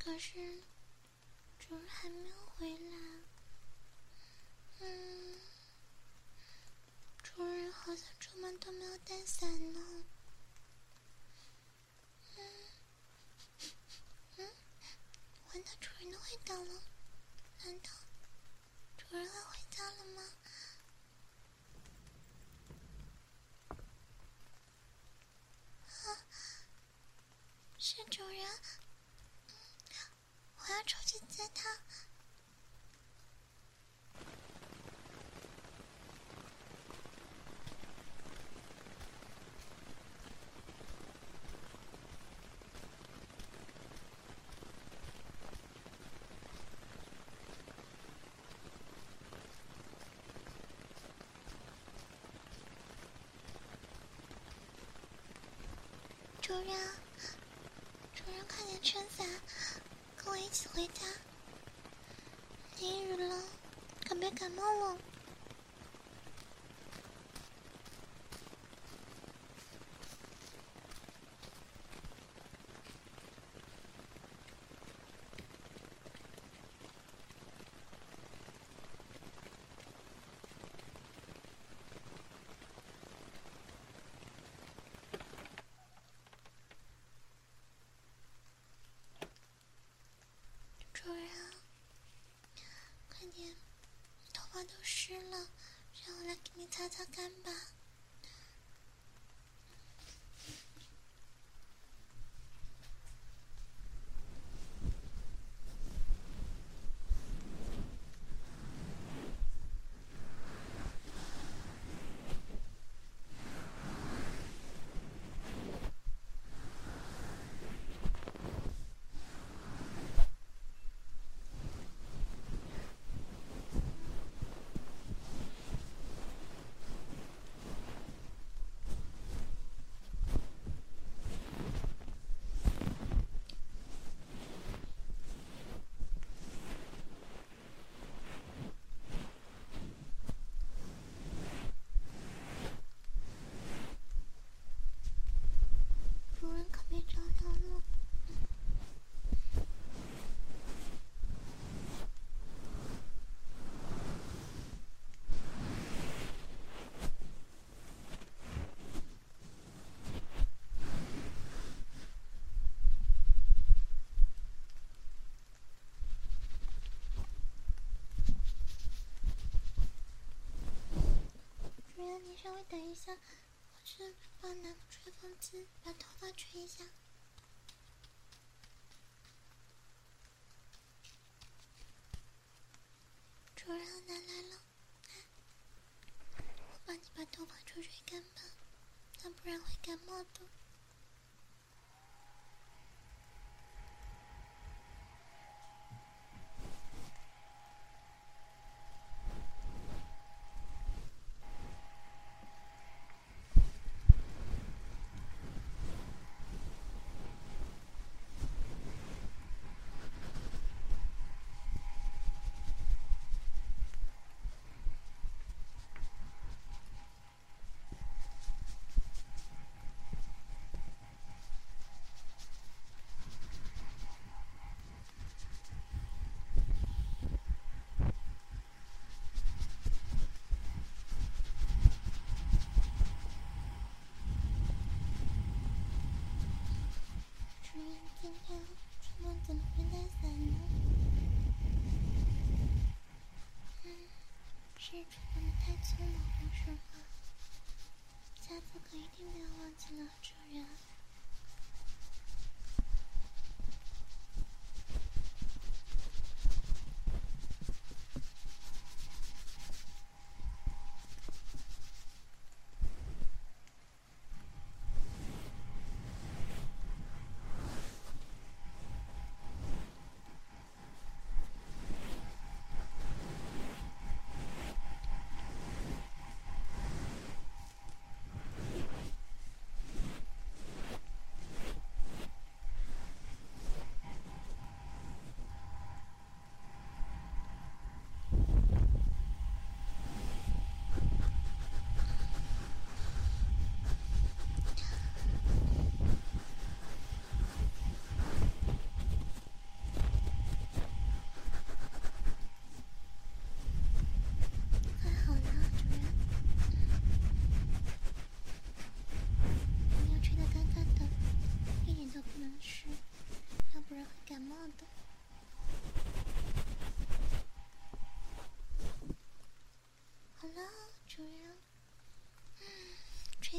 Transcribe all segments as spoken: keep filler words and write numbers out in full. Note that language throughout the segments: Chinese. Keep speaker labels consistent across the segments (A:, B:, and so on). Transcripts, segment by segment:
A: 可是主人还没有回来。嗯，主人好像出门都没有带伞呢。嗯嗯，闻到主人的味道了，难道主人要回家了吗？啊，是主人。嗯，我要出去接他。主人，主人，快点撑伞，跟我一起回家。淋雨了，可别感冒了。主人，快点，头发都湿了，让我来给你擦擦干吧。主人可别着凉了。主人，你稍微等一下，我去帮拿个吹风机，把头发吹一下。主人，奶来了，我帮你把头发吹吹干吧，要不然会感冒的。主人今天出门怎么没带伞呢？嗯，是主人太匆忙了是吗？下次可一定不要忘记了，主人。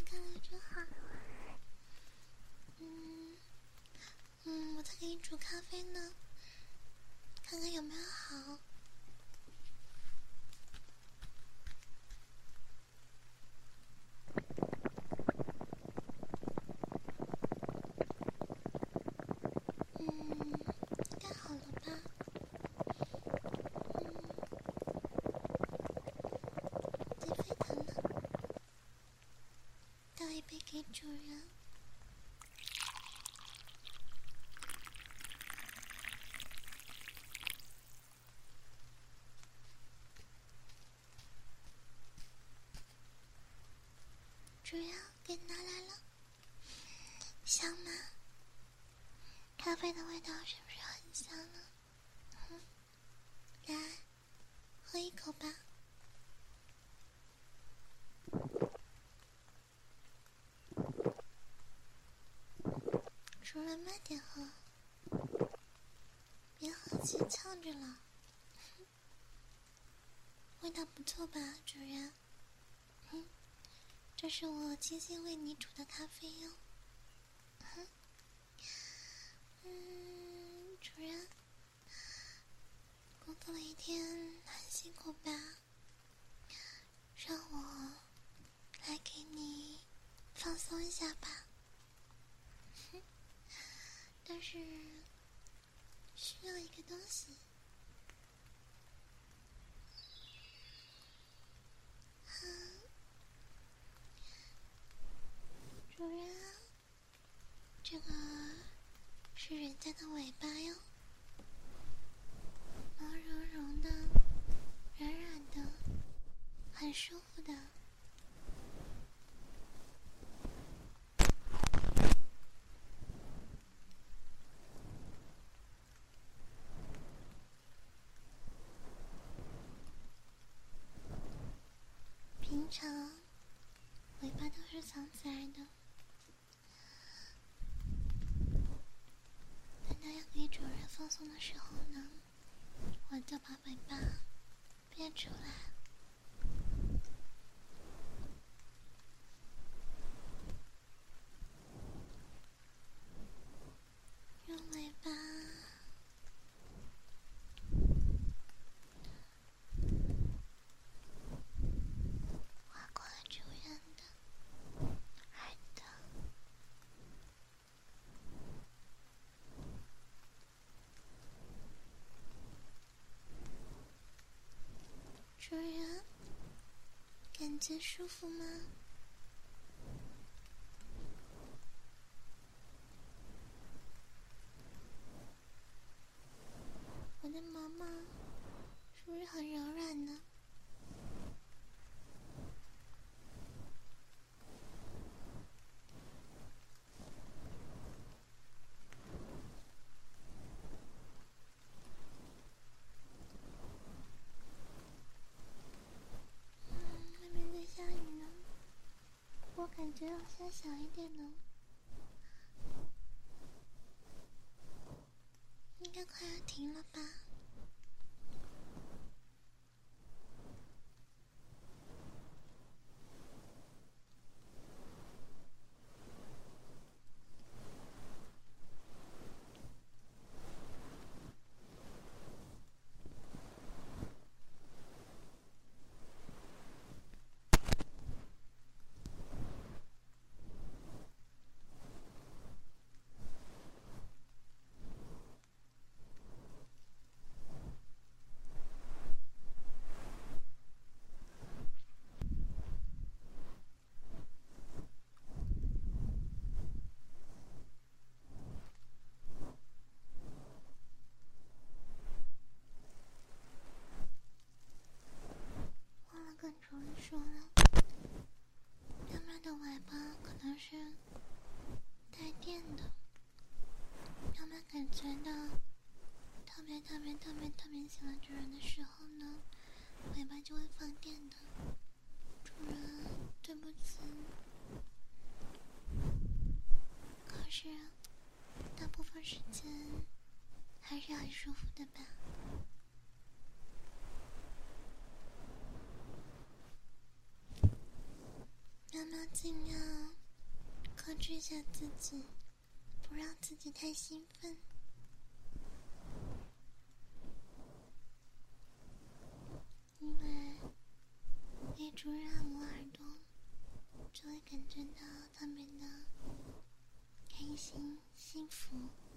A: 干了就好。嗯嗯，我在给你煮咖啡呢，看看有没有好。嗯，应该好了吧？嗯，鸡沸腾了，倒一杯给主人。主人，给拿来了，香吗？咖啡的味道是不是很香呢？嗯，来，喝一口吧。主人慢点喝，别喝气呛着了。味道不错吧，主人？嗯，这是我精心为你煮的咖啡哟。嗯，嗯，主人，工作了一天很辛苦吧？让我来给你放松一下吧。哼，但是需要一个东西。嗯，主人啊，这个是人家的尾巴哟，毛茸茸的，软软的，很舒服的。平常尾巴都是藏起来的，等到要给主人放松的时候呢，我就把尾巴变出来。用尾巴划过了主人的耳朵。主人，感觉舒服吗？我的毛毛是不是很柔软呢？嗯，外面在下雨呢，我感觉要下小一点呢，应该快要停了吧？忘了跟主人说了，妈妈的尾巴可能是带电的，妈妈感觉到特别特别特别特别喜欢主人的时候呢，尾巴就会放电的。主人，对不起。可是大部分时间还是很舒服的吧？妈妈尽量克制一下自己，不让自己太兴奋。因为被主人按摩耳朵，就会感觉到特别的开心、幸福。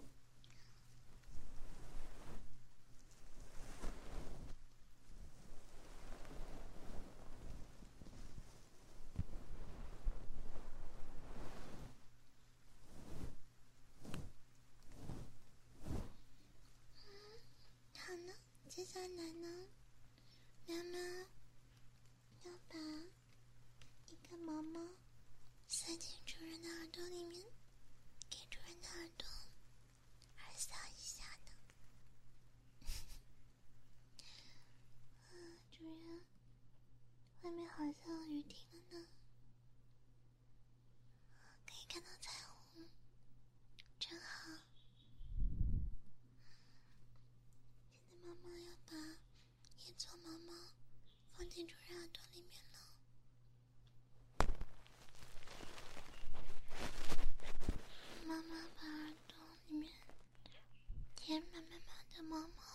A: 好了，接下来呢，妈妈要把一个毛毛塞进主人的耳朵里面，给主人的耳朵耳扫一下的。啊，主人，外面好像雨停了呢，可以看到彩虹，真好。现在妈妈要把野草毛毛放进主人耳朵里面了。妈妈把耳朵里面填满满满的毛毛，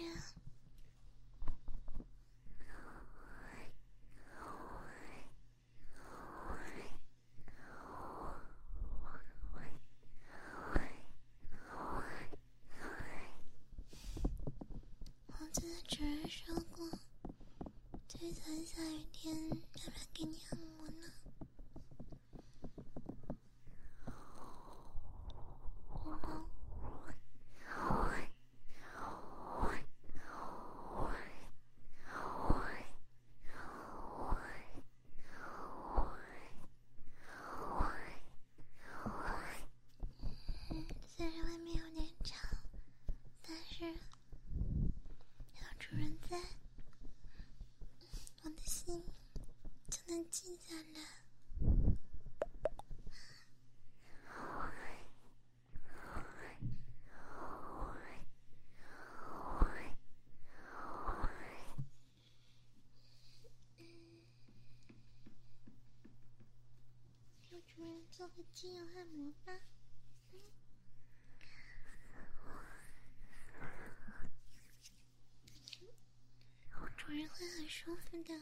A: 我记得主人说过，最惨下雨天要不要给你按摩呢？真的？嗯，虽然外面有点吵，但是有主人在，我的心就能静下来。给主人做个精油按摩吧。嗯，主人会很舒服的。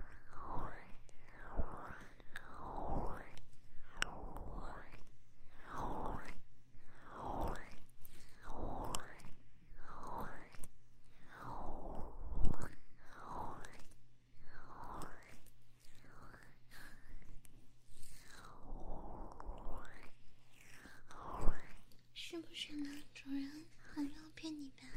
A: 是不是呢，主人？我没有骗你吧？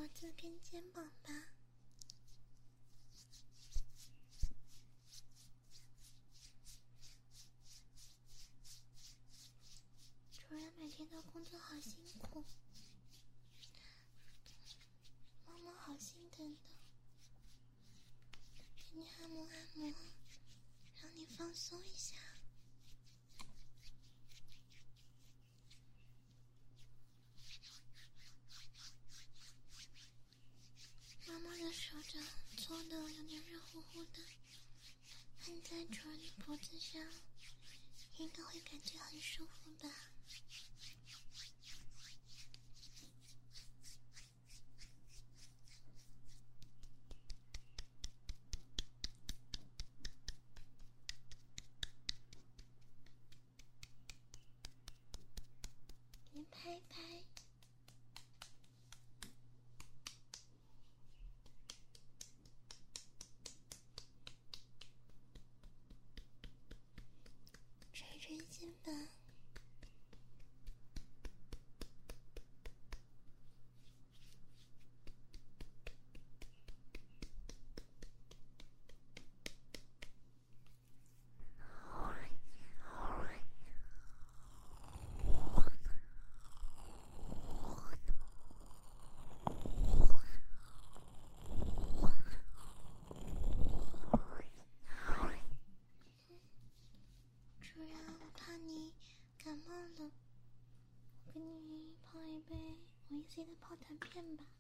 A: 脖子跟肩膀吧。主人每天的工作好辛苦，猫猫好心疼的，给你按摩按摩，让你放松一下。妈妈的手掌搓的有点热乎乎的，按在主人的脖子上，应该会感觉很舒服吧。你拍拍。捶捶肩膀。主人，我怕你感冒了，我给你泡一杯维 C 的泡痰片吧。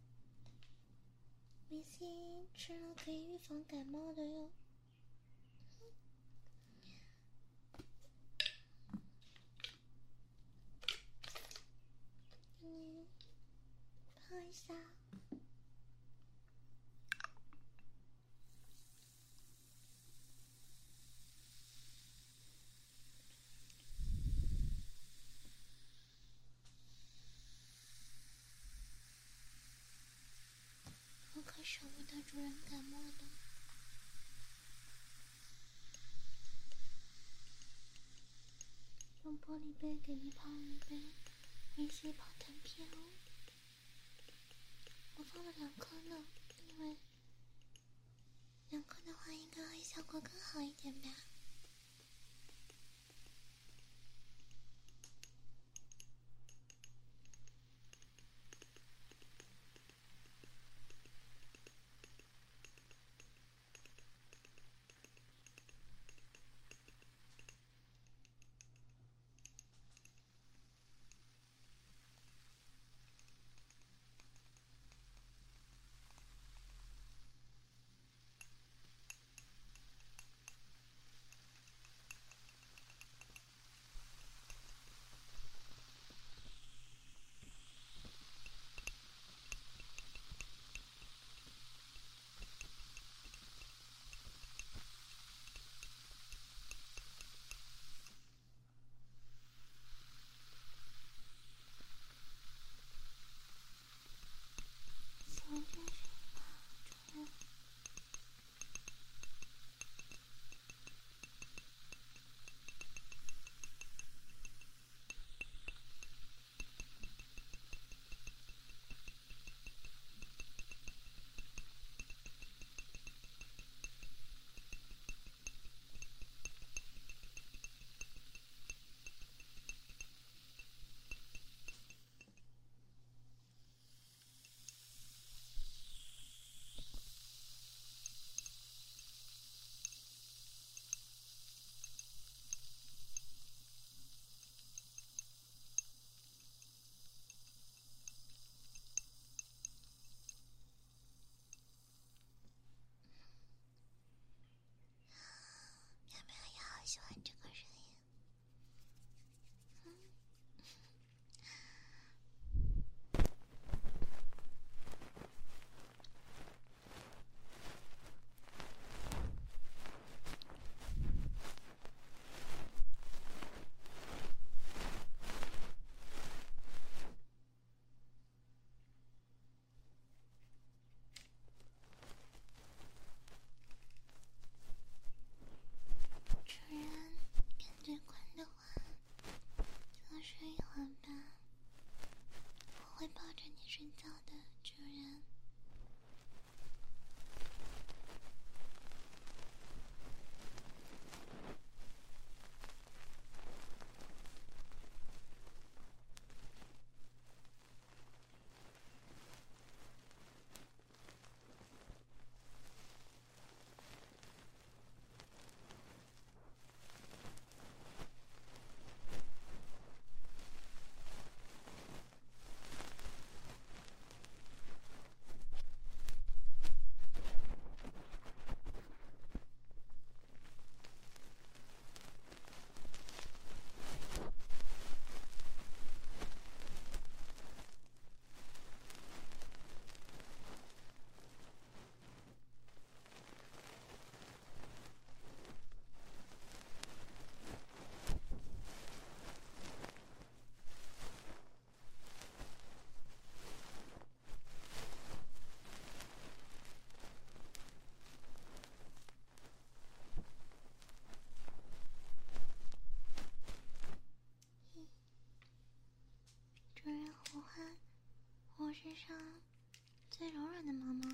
A: 维 C 吃了可以预防感冒的哟。嗯，泡一下。我可舍不得主人感冒的。用玻璃杯给你泡一杯维 C 泡痰片哦。我放了两颗呢，因为两颗的话应该会效果更好一点吧。喜欢这个声音吗，主人？有没有也好喜欢这个声音？嗯。主人，感觉困的话，就睡一会儿吧。我会抱着你睡觉的，主人。 最柔软的毛毛。